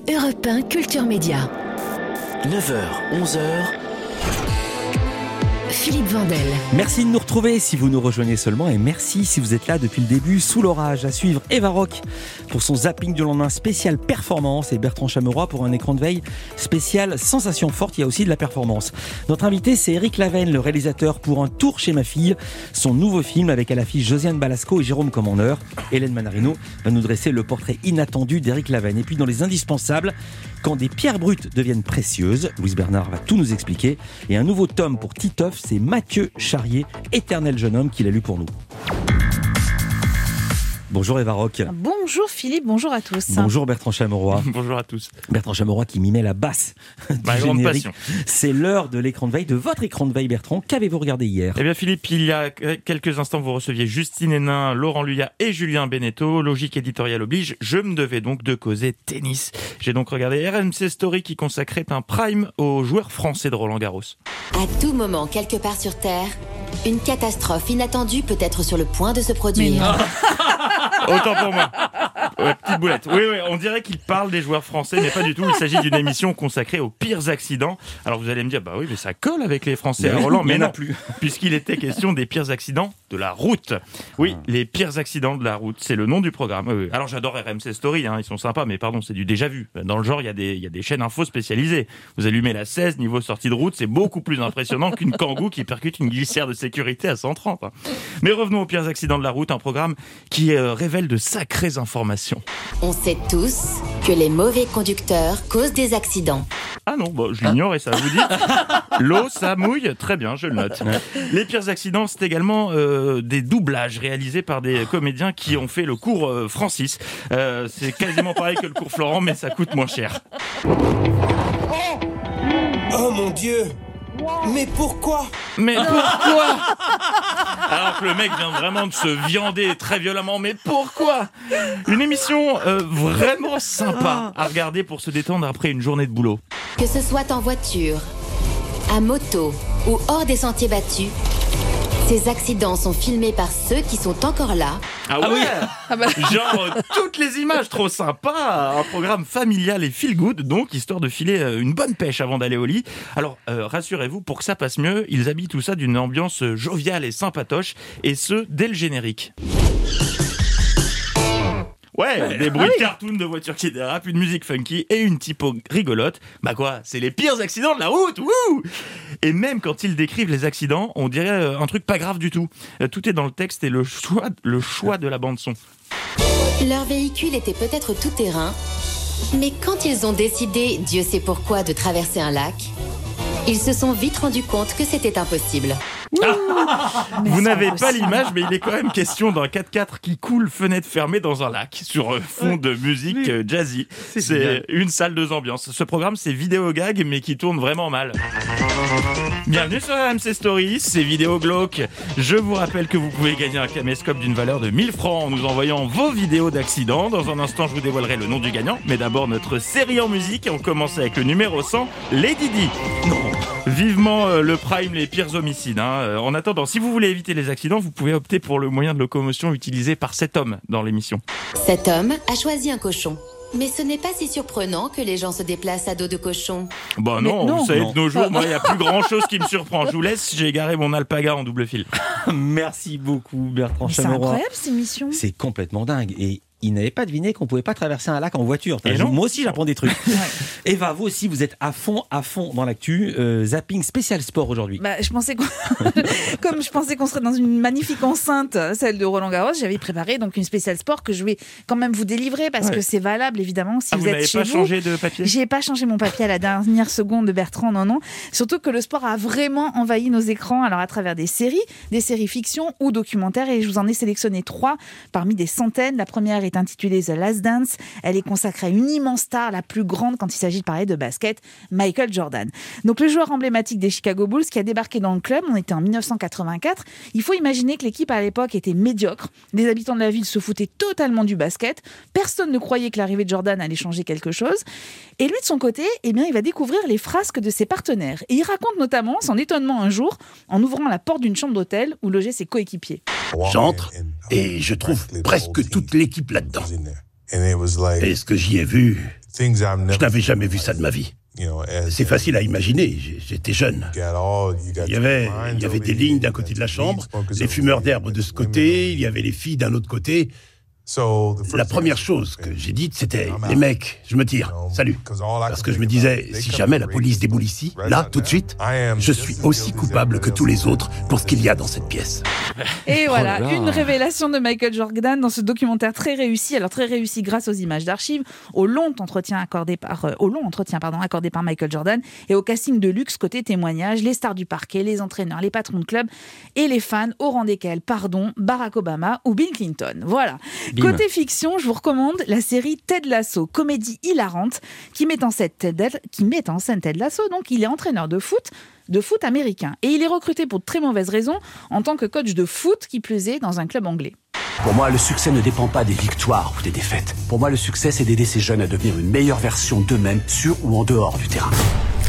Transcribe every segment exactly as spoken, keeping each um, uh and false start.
Europe un Culture Média. neuf heures, onze heures. Philippe Vandel. Merci de nous retrouver si vous nous rejoignez seulement et merci si vous êtes là depuis le début sous l'orage. À suivre Eva Rock pour son zapping du lendemain spécial performance et Bertrand Chameroy pour un écran de veille spécial sensation forte. Il y a aussi de la performance. Notre invité c'est Éric Lavenne, le réalisateur pour Un tour chez ma fille, son nouveau film avec à l'affiche Josiane Balasco et Jérôme Commandeur. Hélène Manarino va nous dresser le portrait inattendu d'Éric Lavenne. Et puis dans les indispensables, quand des pierres brutes deviennent précieuses, Louise Bernard va tout nous expliquer. Et un nouveau tome pour Titeuf, c'est Mathieu Charrier, éternel jeune homme, qui l'a lu pour nous. Bonjour Eva Rock. Bonjour Philippe, bonjour à tous. Bonjour Bertrand Chameroy. Bonjour à tous. Bertrand Chameroy qui mimait la basse du Ma grande générique. passion. C'est l'heure de l'écran de veille, de votre écran de veille Bertrand. Qu'avez-vous regardé hier ? Eh bien Philippe, il y a quelques instants vous receviez Justine Hénin, Laurent Luyat et Julien Beneteau. Logique éditoriale oblige, je me devais donc de causer tennis. J'ai donc regardé R M C Story qui consacrait un prime aux joueurs français de Roland Garros. À tout moment, quelque part sur Terre, une catastrophe inattendue peut être sur le point de se produire. Autant pour moi. Ouais, petite boulette. Oui, oui, on dirait qu'il parle des joueurs français, mais pas du tout. Il s'agit d'une émission consacrée aux pires accidents. Alors vous allez me dire, bah oui, mais ça colle avec les Français à Roland, mais non plus, puisqu'il était question des pires accidents de la route. Oui, les pires accidents de la route, c'est le nom du programme. Oui, oui. Alors j'adore R M C Story, hein, ils sont sympas, mais pardon, c'est du déjà vu. Dans le genre, il y a des, il y a des chaînes infos spécialisées. Vous allumez la seize, niveau sortie de route, c'est beaucoup plus impressionnant qu'une Kangoo qui percute une glissière de sécurité à cent trente. Hein. Mais revenons aux pires accidents de la route, un programme qui euh, révèle de sacrées informations. On sait tous que les mauvais conducteurs causent des accidents. Ah non, bah, je l'ignore et ça vous dit. L'eau, ça mouille. Très bien, je le note. Les pires accidents, c'est également euh, des doublages réalisés par des comédiens qui ont fait le cours euh, Francis. Euh, c'est quasiment pareil que le cours Florent, mais ça coûte moins cher. Oh mon Dieu! Mais pourquoi? Mais pourquoi? Alors que le mec vient vraiment de se viander très violemment, mais pourquoi? Une émission euh, vraiment sympa à regarder pour se détendre après une journée de boulot. Que ce soit en voiture, à moto ou hors des sentiers battus, ces accidents sont filmés par ceux qui sont encore là. Ah ouais, ah oui. Genre euh, toutes les images trop sympas, un programme familial et feel good, donc histoire de filer euh, une bonne pêche avant d'aller au lit. Alors euh, rassurez-vous, pour que ça passe mieux, ils habillent tout ça d'une ambiance joviale et sympatoche, et ce dès le générique. Ouais, des bruits de cartoon de voitures qui dérapent, une musique funky et une typo rigolote. Bah quoi, c'est les pires accidents de la route, wouh! Et même quand ils décrivent les accidents, on dirait un truc pas grave du tout. Tout est dans le texte et le choix, le choix de la bande-son. Leur véhicule était peut-être tout terrain, mais quand ils ont décidé, Dieu sait pourquoi, de traverser un lac, ils se sont vite rendus compte que c'était impossible. Vous n'avez pas l'image, mais il est quand même question d'un quatre-quatre qui coule fenêtre fermée dans un lac sur fond de musique oui. jazzy. C'est, c'est une salle de ambiance. Ce programme, c'est vidéo gag, mais qui tourne vraiment mal. Bienvenue sur R M C Story, c'est Vidéo Glauque. Je vous rappelle que vous pouvez gagner un caméscope d'une valeur de mille francs en nous envoyant vos vidéos d'accidents. Dans un instant, je vous dévoilerai le nom du gagnant. Mais d'abord, notre série en musique. On commence avec le numéro cent, Lady Di. Non. Vivement euh, le prime, les pires homicides. Hein. Euh, en attendant, si vous voulez éviter les accidents, vous pouvez opter pour le moyen de locomotion utilisé par cet homme dans l'émission. Cet homme a choisi un cochon. Mais ce n'est pas si surprenant que les gens se déplacent à dos de cochon. Bah non, non, vous savez, non. De nos jours, moi, il n'y a plus grand-chose qui me surprend. Je vous laisse, j'ai garé mon alpaga en double fil. Merci beaucoup, Bertrand Mais Chameroy. C'est incroyable, cette émission. C'est complètement dingue. Et il n'avait pas deviné qu'on pouvait pas traverser un lac en voiture. Et non. Moi aussi, j'apprends des trucs. Ouais. Eva, vous aussi, vous êtes à fond, à fond dans l'actu. Euh, zapping spécial sport aujourd'hui. Bah, je pensais qu'on... Comme je pensais qu'on serait dans une magnifique enceinte, celle de Roland Garros, j'avais préparé donc une spéciale sport que je vais quand même vous délivrer parce ouais. que c'est valable évidemment si ah, vous, vous êtes n'avez chez pas vous. changé de papier? J'ai pas changé mon papier à la dernière seconde de Bertrand, non non. Surtout que le sport a vraiment envahi nos écrans, alors à travers des séries, des séries fiction ou documentaires, et je vous en ai sélectionné trois parmi des centaines. La première est intitulée The Last Dance. Elle est consacrée à une immense star, la plus grande quand il s'agit de parler de basket, Michael Jordan. Donc le joueur emblématique des Chicago Bulls qui a débarqué dans le club, on était en dix-neuf cent quatre-vingt-quatre. Il faut imaginer que l'équipe à l'époque était médiocre. Les habitants de la ville se foutaient totalement du basket. Personne ne croyait que l'arrivée de Jordan allait changer quelque chose. Et lui, de son côté, eh bien, il va découvrir les frasques de ses partenaires. Et il raconte notamment son étonnement un jour en ouvrant la porte d'une chambre d'hôtel où logeaient ses coéquipiers. J'entre et je trouve presque toute l'équipe là-dedans. Et ce que j'y ai vu, Je n'avais jamais vu ça de ma vie. C'est facile à imaginer, j'étais jeune. Il y avait, il y avait des lignes d'un côté de la chambre, les fumeurs d'herbe de ce côté, il y avait les filles d'un autre côté. La première chose que j'ai dite, c'était « Les mecs, je me tire, salut ». Parce que je me disais, si jamais la police déboule ici, là, tout de suite, je suis aussi coupable que tous les autres pour ce qu'il y a dans cette pièce. Et voilà, Oh là là. une révélation de Michael Jordan dans ce documentaire très réussi. Alors très réussi grâce aux images d'archives, au long entretien accordé par, euh, au long entretien pardon, accordé par Michael Jordan et au casting de luxe côté témoignage, les stars du parquet, les entraîneurs, les patrons de club et les fans au rang desquels, pardon, Barack Obama ou Bill Clinton. Voilà. Bim. Côté fiction, je vous recommande la série Ted Lasso, comédie hilarante qui met en scène Ted, qui met en scène Ted Lasso. Donc, il est entraîneur de foot, de foot américain. Et il est recruté pour de très mauvaises raisons en tant que coach de foot, qui plus est, dans un club anglais. Pour moi, le succès ne dépend pas des victoires ou des défaites. Pour moi, le succès, c'est d'aider ces jeunes à devenir une meilleure version d'eux-mêmes, sur ou en dehors du terrain.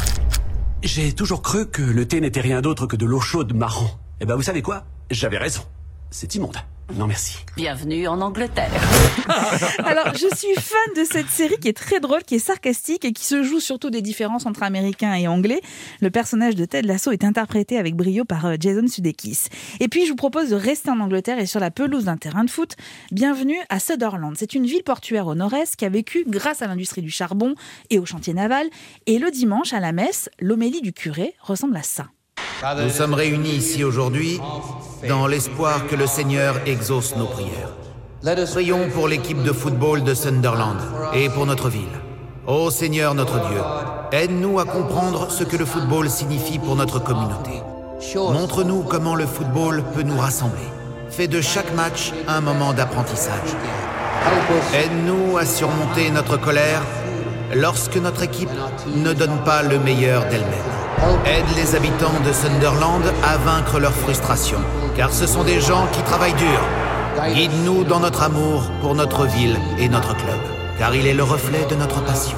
J'ai toujours cru que le thé n'était rien d'autre que de l'eau chaude marron. Eh ben, vous savez quoi? J'avais raison. C'est immonde. Non, merci. Bienvenue en Angleterre. Alors, je suis fan de cette série qui est très drôle, qui est sarcastique et qui se joue surtout des différences entre Américains et Anglais. Le personnage de Ted Lasso est interprété avec brio par euh, Jason Sudeikis. Et puis, je vous propose de rester en Angleterre et sur la pelouse d'un terrain de foot. Bienvenue à Sutherland. C'est une ville portuaire au nord-est qui a vécu grâce à l'industrie du charbon et au chantier naval. Et le dimanche, à la messe, l'homélie du curé ressemble à ça. Nous sommes réunis ici aujourd'hui dans l'espoir que le Seigneur exauce nos prières. Prions pour l'équipe de football de Sunderland et pour notre ville. Ô Seigneur notre Dieu, aide-nous à comprendre ce que le football signifie pour notre communauté. Montre-nous comment le football peut nous rassembler. Fais de chaque match un moment d'apprentissage. Aide-nous à surmonter notre colère lorsque notre équipe ne donne pas le meilleur d'elle-même. Aide les habitants de Sunderland à vaincre leur frustration, car ce sont des gens qui travaillent dur. Guide-nous dans notre amour pour notre ville et notre club, car il est le reflet de notre passion.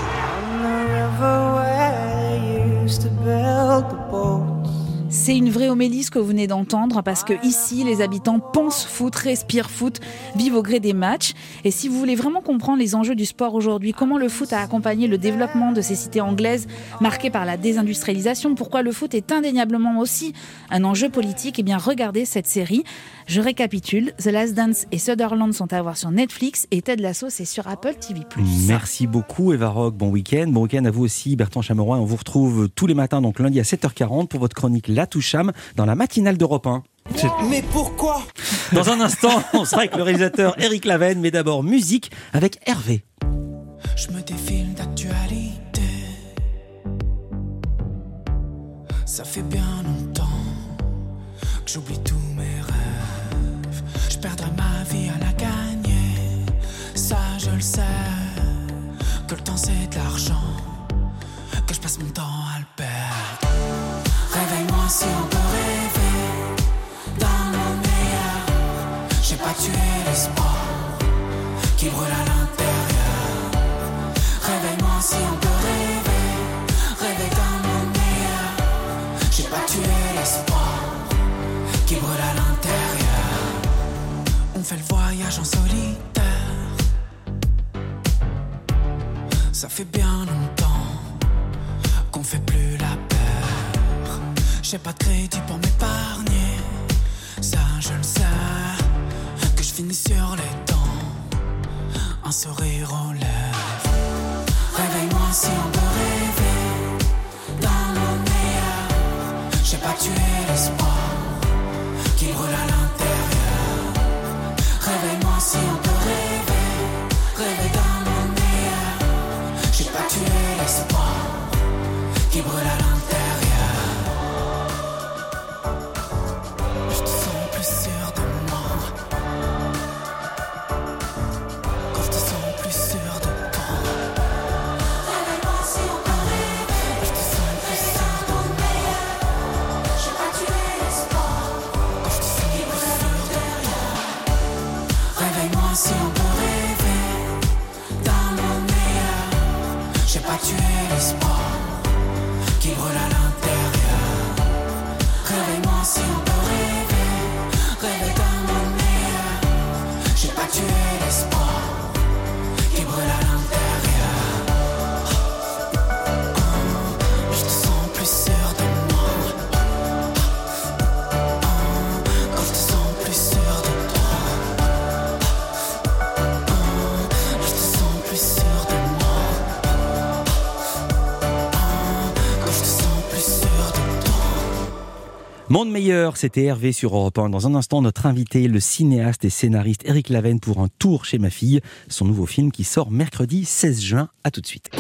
C'est une vraie homélie ce que vous venez d'entendre, parce que ici, les habitants pensent foot, respirent foot, vivent au gré des matchs. Et si vous voulez vraiment comprendre les enjeux du sport aujourd'hui, comment le foot a accompagné le développement de ces cités anglaises marquées par la désindustrialisation, pourquoi le foot est indéniablement aussi un enjeu politique, eh bien regardez cette série. Je récapitule, The Last Dance et Sutherland sont à voir sur Netflix et Ted Lasso c'est sur Apple T V plus. Merci beaucoup Eva Rock, bon week-end. Bon week-end à vous aussi Bertrand Chameroy. On vous retrouve tous les matins, donc lundi à sept heures quarante pour votre chronique La Toucham dans la matinale d'Europe un. Mais pourquoi? Dans un instant, on sera avec le réalisateur Eric Laven, mais d'abord musique avec Hervé. Je me défile d'actualité. Ça fait bien longtemps que j'oublie tous mes rêves. Je perdrai ma vie à la gagner. Ça je le sais. Que le temps c'est de l'argent. Que je passe mon temps à le perdre. Réveille-moi si on peut rêver dans le meilleur. J'ai pas tué l'espoir qui brûle à l'intérieur. Réveille-moi si on peut rêver, rêver dans le meilleur. J'ai pas tué l'espoir qui brûle à l'intérieur. On fait le voyage en solitaire. Ça fait bien longtemps qu'on fait plus la peur. J'ai pas de crédit pour m'épargner. Ça je le sais. Que je finis sur les dents, un sourire aux lèvres. Réveille-moi si on peut rêver dans le meilleur. J'ai pas tué l'espoir qui brûle à l'intérieur. Réveille-moi si on peut rêver, rêver dans le meilleur. J'ai pas tué l'espoir qui brûle à l'intérieur. Je te sens plus sûr de moi. Quand je te sens plus sûr de toi. Réveille-moi si on peut rêver. Je te sens plus sûr de moi. J'ai pas tué l'espoir. Quand je te sens plus sûr de toi. Réveille-moi si on peut rêver dans le meilleur. J'ai pas tué l'espoir qui brûle à l'intérieur. Réveille-moi si on peut rêver, rêver dans le meilleur. J'ai pas tué l'espoir qui brûle à l'intérieur. Monde meilleur, c'était Hervé sur Europe un. Dans un instant, notre invité, le cinéaste et scénariste Éric Lavenne pour Un tour chez ma fille, son nouveau film qui sort mercredi seize juin. À tout de suite.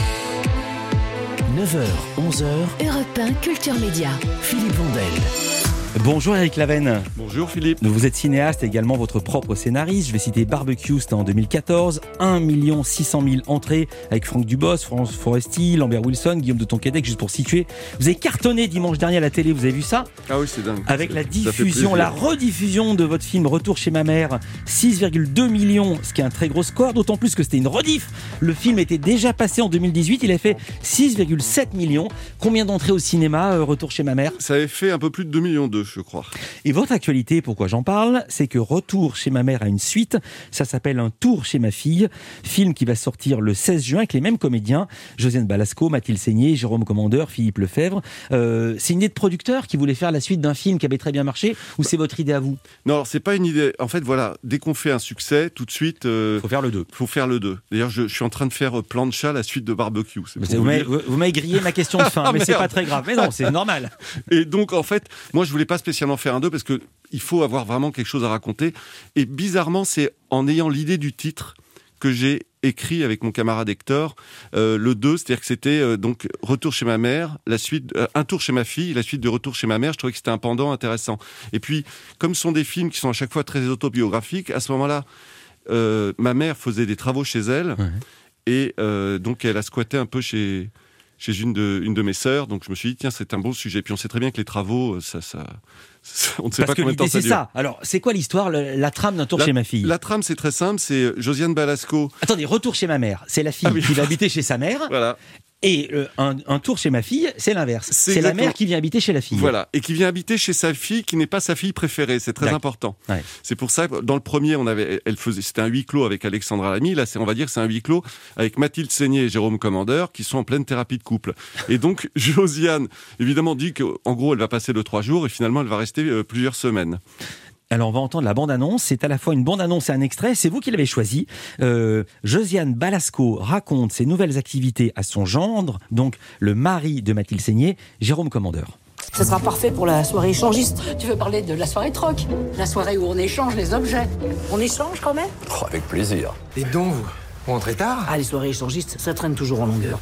neuf heures, onze heures, Europe un Culture Média. Philippe Vandel. Bonjour Éric Lavenne. Bonjour Philippe. Vous êtes cinéaste et également votre propre scénariste. Je vais citer Barbecue, c'était en deux mille quatorze. un million six cent mille entrées avec Franck Dubos, France Foresti, Lambert Wilson, Guillaume de Tonquédec, juste pour situer. Vous avez cartonné dimanche dernier à la télé, vous avez vu ça ? Ah oui, c'est dingue. Avec la diffusion, la rediffusion de votre film Retour chez ma mère, six virgule deux millions, ce qui est un très gros score, d'autant plus que c'était une rediff. Le film était déjà passé en deux mille dix-huit, il a fait six virgule sept millions. Combien d'entrées au cinéma, euh, Retour chez ma mère ? Ça avait fait un peu plus de deux millions deux, je crois. Et votre actualité, pourquoi j'en parle, c'est que Retour chez ma mère a une suite, ça s'appelle Un tour chez ma fille, film qui va sortir le seize juin avec les mêmes comédiens, Josiane Balasco, Mathilde Seigné, Jérôme Commandeur, Philippe Lefebvre. Euh, c'est une idée de producteur qui voulait faire la suite d'un film qui avait très bien marché, ou c'est votre idée à vous ? Non, alors, c'est pas une idée. En fait, voilà, dès qu'on fait un succès, tout de suite... Euh, faut faire le deux. Faut faire le deux. D'ailleurs, je, je suis en train de faire Plancha, la suite de Barbecue. Vous, vous, m'avez, vous m'avez grillé ma question de fin, ah, mais merde. c'est pas très grave. Mais non, c'est normal. Et donc, en fait, moi, je voulais pas spécialement faire un deux parce que il faut avoir vraiment quelque chose à raconter. Et bizarrement, c'est en ayant l'idée du titre que j'ai écrit avec mon camarade Hector euh, le deux, c'est-à-dire que c'était euh, donc Retour chez ma mère, la suite, euh, Un tour chez ma fille, la suite de Retour chez ma mère. Je trouvais que c'était un pendant intéressant. Et puis, comme ce sont des films qui sont à chaque fois très autobiographiques, à ce moment-là, euh, ma mère faisait des travaux chez elle, ouais. et euh, donc elle a squatté un peu chez... chez une de, une de mes sœurs, donc je me suis dit, tiens, c'est un bon sujet. Puis on sait très bien que les travaux, ça, ça, ça on ne sait Parce pas que combien de temps ça c'est dure. ça. Alors, c'est quoi l'histoire, la, la trame d'un tour la, chez ma fille ? La trame, c'est très simple, c'est Josiane Balasco. Attendez, Retour chez ma mère, c'est la fille ah oui. qui va habiter chez sa mère. Voilà. Et euh, un, un tour chez ma fille, c'est l'inverse. C'est, c'est la mère qui vient habiter chez la fille. Voilà, et qui vient habiter chez sa fille, qui n'est pas sa fille préférée. C'est très D'accord. important. Ouais. C'est pour ça que dans le premier, on avait, elle faisait, c'était un huis clos avec Alexandra Lamy. Là, c'est, on va dire, c'est un huis clos avec Mathilde Seigné et Jérôme Commandeur, qui sont en pleine thérapie de couple. Et donc, Josiane, évidemment, dit qu'en gros, elle va passer de trois jours et finalement, elle va rester euh, plusieurs semaines. Alors on va entendre la bande-annonce, c'est à la fois une bande-annonce et un extrait, c'est vous qui l'avez choisi. Euh, Josiane Balasco raconte ses nouvelles activités à son gendre, donc le mari de Mathilde Seigné, Jérôme Commandeur. Ça sera parfait pour la soirée échangiste. Tu veux parler de la soirée troc ? La soirée où on échange les objets. On échange quand même ? Oh, avec plaisir. Et donc, vous, vous rentrez tard ? Ah, les soirées échangistes, ça traîne toujours en longueur.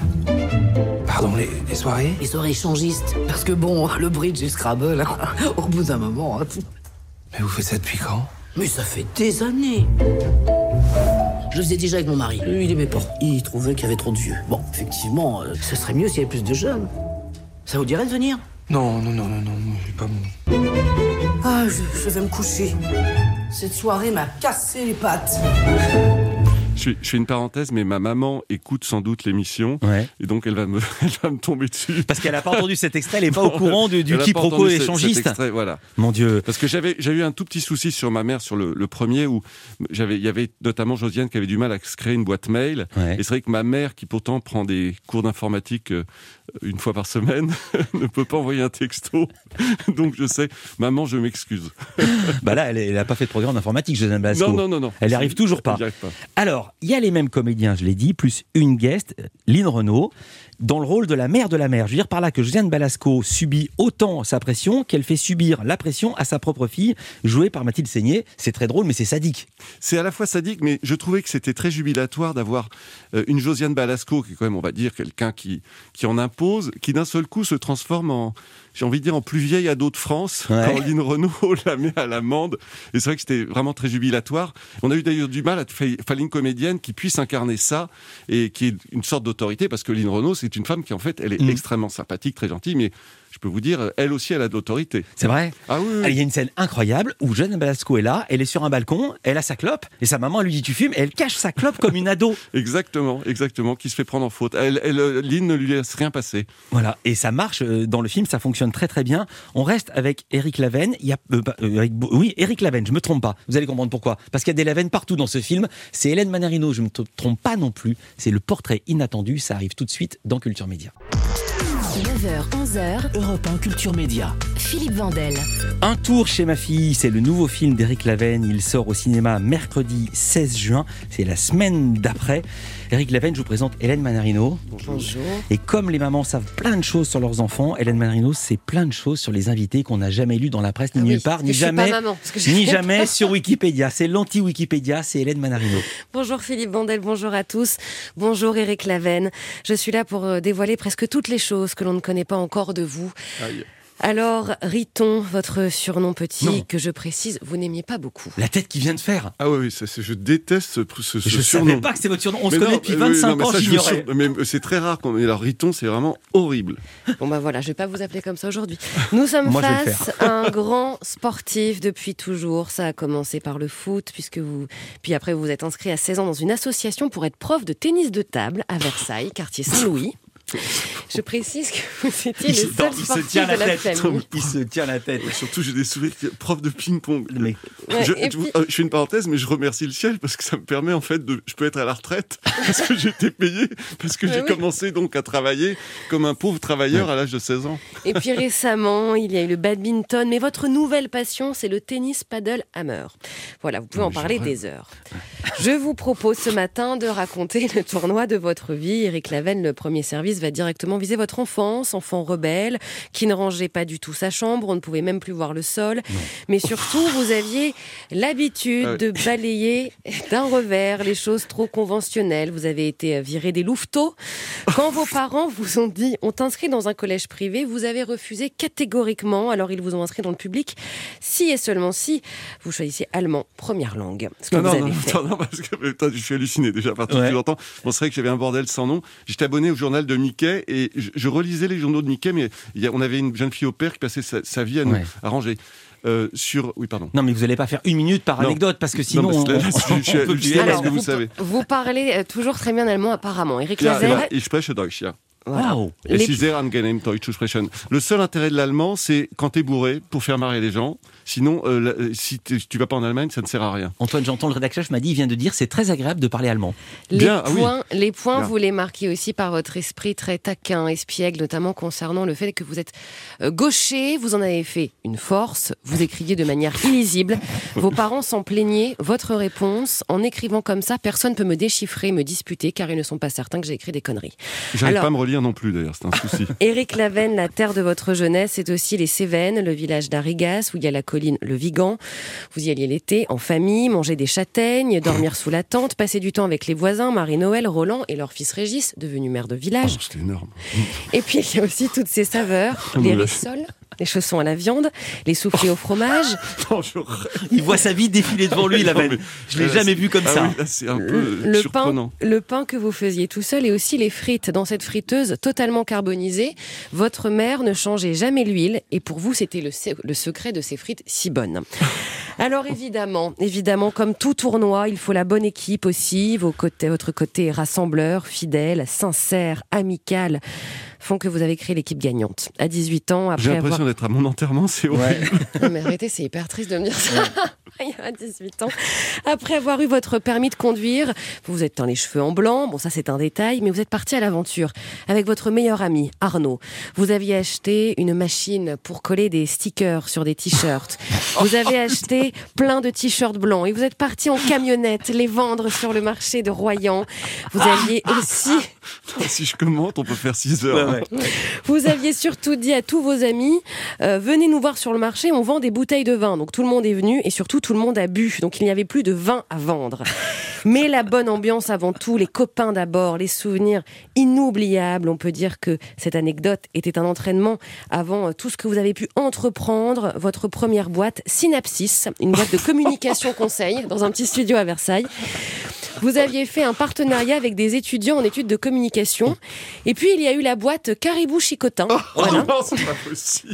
Pardon, les, les soirées ? Les soirées échangistes. Parce que bon, le bridge et Scrabble, hein, au bout d'un moment... Hein, Mais vous faites ça depuis quand ? Mais ça fait des années. Je le faisais déjà avec mon mari. Lui, il aimait pas. Il trouvait qu'il y avait trop de vieux. Bon, effectivement, euh, ce serait mieux s'il y avait plus de jeunes. Ça vous dirait de venir ? Non, non, non, non, non, j'ai pas mon... Ah, je, je vais me coucher. Cette soirée m'a cassé les pattes. Je, je fais une parenthèse, mais ma maman écoute sans doute l'émission, ouais. et donc elle va, me, elle va me tomber dessus. Parce qu'elle n'a pas entendu cet extrait, elle n'est pas au courant du, du quiproquo échangiste. Extrait, voilà. Mon Dieu. Parce que j'avais, j'avais eu un tout petit souci sur ma mère, sur le, le premier, où j'avais, il y avait notamment Josiane qui avait du mal à se créer une boîte mail. Ouais. Et c'est vrai que ma mère, qui pourtant prend des cours d'informatique euh, une fois par semaine, ne peut pas envoyer un texto. Donc je sais, maman, je m'excuse. Bah là, elle n'a pas fait de programme d'informatique, Josiane Balasco. Non, non, non, non. Elle n'y arrive toujours pas. pas. Alors, il y a les mêmes comédiens, je l'ai dit, plus une guest, Lynn Renaud, dans le rôle de la mère de la mère. Je veux dire par là que Josiane Balasco subit autant sa pression qu'elle fait subir la pression à sa propre fille, jouée par Mathilde Seigné. C'est très drôle, mais c'est sadique. C'est à la fois sadique, mais je trouvais que c'était très jubilatoire d'avoir euh, une Josiane Balasco, qui est quand même, on va dire, quelqu'un qui, qui en impose, qui d'un seul coup se transforme en... j'ai envie de dire en plus vieille ado de France, ouais. quand Lynn Renaud la met à l'amende. Et c'est vrai que c'était vraiment très jubilatoire. On a eu d'ailleurs du mal à faire une comédienne qui puisse incarner ça et qui est une sorte d'autorité, parce que Lynn Renaud, c'est une femme qui, en fait, elle est mmh. extrêmement sympathique, très gentille, mais je peux vous dire, elle aussi, elle a de l'autorité. C'est vrai ? Ah oui, oui. Il y a une scène incroyable où Josiane Balasco est là, elle est sur un balcon, elle a sa clope, et sa maman lui dit « tu fumes ?» et elle cache sa clope comme une ado. Exactement, exactement, qui se fait prendre en faute. Elle, elle, Lynn ne lui laisse rien passer. Voilà, et ça marche dans le film, ça fonctionne très très bien. On reste avec Éric Lavenne. Il y a, euh, euh, avec, oui, Éric Lavenne, je me trompe pas. Vous allez comprendre pourquoi. Parce qu'il y a des Lavenne partout dans ce film. C'est Hélène Manarino, je me trompe pas non plus. C'est le portrait inattendu, ça arrive tout de suite dans Culture Média. neuf heures, onze heures, Europe un Culture Média. Philippe Vandel. Un tour chez ma fille, c'est le nouveau film d'Éric Laven. Il sort au cinéma mercredi seize juin. C'est la semaine d'après. Éric Laven, je vous présente Hélène Manarino. Bonjour. Et comme les mamans savent plein de choses sur leurs enfants, Hélène Manarino sait plein de choses sur les invités qu'on n'a jamais lus dans la presse, ni ah oui, nulle part, ni jamais, maman, ni jamais sur Wikipédia. C'est l'anti-Wikipédia, c'est Hélène Manarino. Bonjour Philippe Vandel, bonjour à tous. Bonjour Éric Laven. Je suis là pour dévoiler presque toutes les choses que l'on ne connaît pas encore de vous. Aïe. Alors, Riton, votre surnom petit, non. que je précise, vous n'aimiez pas beaucoup. La tête qu'il vient de faire. Ah oui, oui, ça, c'est, je déteste ce, ce, ce je surnom. Je savais pas que c'est votre surnom. On mais se non, connaît depuis euh, vingt-cinq non, mais ans, ça, j'ignorais. Je mais c'est très rare. Qu'on... Alors, Riton, c'est vraiment horrible. Bon bah voilà, je vais pas vous appeler comme ça aujourd'hui. Nous sommes Moi, face à un grand sportif depuis toujours. Ça a commencé par le foot, puisque vous... Puis après, vous vous êtes inscrit à seize ans dans une association pour être prof de tennis de table à Versailles, quartier Saint-Louis. Je précise que vous étiez le seul il sportif se tient de la la tête. famille. Il se tient la tête. Et surtout, j'ai des souvenirs prof de ping-pong. Mais... Ouais, je, et je, puis... euh, je fais une parenthèse, mais je remercie le ciel parce que ça me permet en fait de, je peux être à la retraite parce que j'ai été payé, parce que mais j'ai oui. commencé donc à travailler comme un pauvre travailleur ouais. à l'âge de seize ans. Et puis récemment, il y a eu le badminton, mais votre nouvelle passion, c'est le tennis paddle hammer. Voilà, vous pouvez non, en parler des heures. Je vous propose ce matin de raconter le tournoi de votre vie. Éric Laven, le premier service, va directement viser votre enfance, enfant rebelle, qui ne rangeait pas du tout sa chambre, on ne pouvait même plus voir le sol. Non. Mais surtout, vous aviez l'habitude ah oui. de balayer d'un revers les choses trop conventionnelles. Vous avez été viré des louveteaux. Quand vos parents vous ont dit, ont inscrit dans un collège privé, vous avez refusé catégoriquement. Alors ils vous ont inscrit dans le public. Si et seulement si, vous choisissiez allemand, première langue. Ce que non, vous non, avez non, fait. non, non, parce que putain, je suis halluciné déjà à partir de ouais. plus longtemps. Bon, c'est vrai que j'avais un bordel sans nom. J'étais abonné au journal de Mickey et je, je relisais les journaux de Mickey, mais il y a, on avait une jeune fille au père qui passait sa, sa vie à nous ouais. arranger. Euh, sur oui pardon. Non mais vous n'allez pas faire une minute par non. anecdote parce que sinon non, on, je, on, je, je, on peut je, je, Alors, que vous, vous savez. Vous parlez toujours très bien allemand apparemment. Éric ja, Laven. Ich spreche Deutsch, ja. Voilà. Wow. Et si sehr angenehm Deutsch zu sprechen. Le seul intérêt de l'allemand, c'est quand t'es bourré pour faire marrer les gens. Sinon, euh, si tu vas pas en Allemagne, ça ne sert à rien. Antoine Janton, le rédacteur chef, m'a dit, il vient de dire, c'est très agréable de parler allemand. Les Bien, points, ah oui. les points Bien. vous les marquez aussi par votre esprit très taquin, espiègle, notamment concernant le fait que vous êtes gaucher. Vous en avez fait une force. Vous écriviez de manière illisible. Vos parents s'en plaignaient. Votre réponse, en écrivant comme ça, personne ne peut me déchiffrer, me disputer, car ils ne sont pas certains que j'ai écrit des conneries. J'arrive Alors, pas à me relire non plus, d'ailleurs. C'est un souci. Éric Laven, la terre de votre jeunesse, c'est aussi les Cévennes, le village d'Arigas, où il y a la colline Le Vigan. Vous y alliez l'été, en famille, manger des châtaignes, dormir sous la tente, passer du temps avec les voisins, Marie-Noël, Roland et leur fils Régis, devenu maire de village. Oh, c'était énorme. Et puis il y a aussi toutes ces saveurs, les rissoles, les chaussons à la viande, les soufflés au fromage. Non, je... Il voit sa vie défiler devant lui, la veine. Je l'ai euh, jamais vu comme ah ça. Oui, là, c'est un peu le surprenant. Pain, le pain que vous faisiez tout seul et aussi les frites dans cette friteuse totalement carbonisée. Votre mère ne changeait jamais l'huile et pour vous, c'était le, le secret de ces frites si bonnes. Alors évidemment, évidemment, comme tout tournoi, il faut la bonne équipe aussi. Vos côtés, votre côté rassembleur, fidèle, sincère, amical, font que vous avez créé l'équipe gagnante. À dixhuit ans, après J'ai l'impression avoir... d'être à mon enterrement, c'est horrible. Ouais. Non, mais arrêtez, c'est hyper triste de me dire ça. À dixhuit ans, après avoir eu votre permis de conduire, vous vous êtes teint les cheveux en blanc, bon ça c'est un détail, mais vous êtes parti à l'aventure avec votre meilleur ami, Arnaud. Vous aviez acheté une machine pour coller des stickers sur des t-shirts. Vous avez acheté plein de t-shirts blancs et vous êtes parti en camionnette les vendre sur le marché de Royan. Vous aviez aussi... Si je commente, on peut faire six heures. Ouais, ouais. Vous aviez surtout dit à tous vos amis, euh, venez nous voir sur le marché, on vend des bouteilles de vin. Donc tout le monde est venu et surtout tout le monde a bu. Donc il n'y avait plus de vin à vendre. Mais la bonne ambiance avant tout, les copains d'abord, les souvenirs inoubliables. On peut dire que cette anecdote était un entraînement avant tout ce que vous avez pu entreprendre. Votre première boîte, Synapsis, une boîte de communication conseil dans un petit studio à Versailles. Vous aviez fait un partenariat avec des étudiants en études de communication. Et puis, il y a eu la boîte Caribou Chicotin. Oh, voilà. Non, c'est pas possible.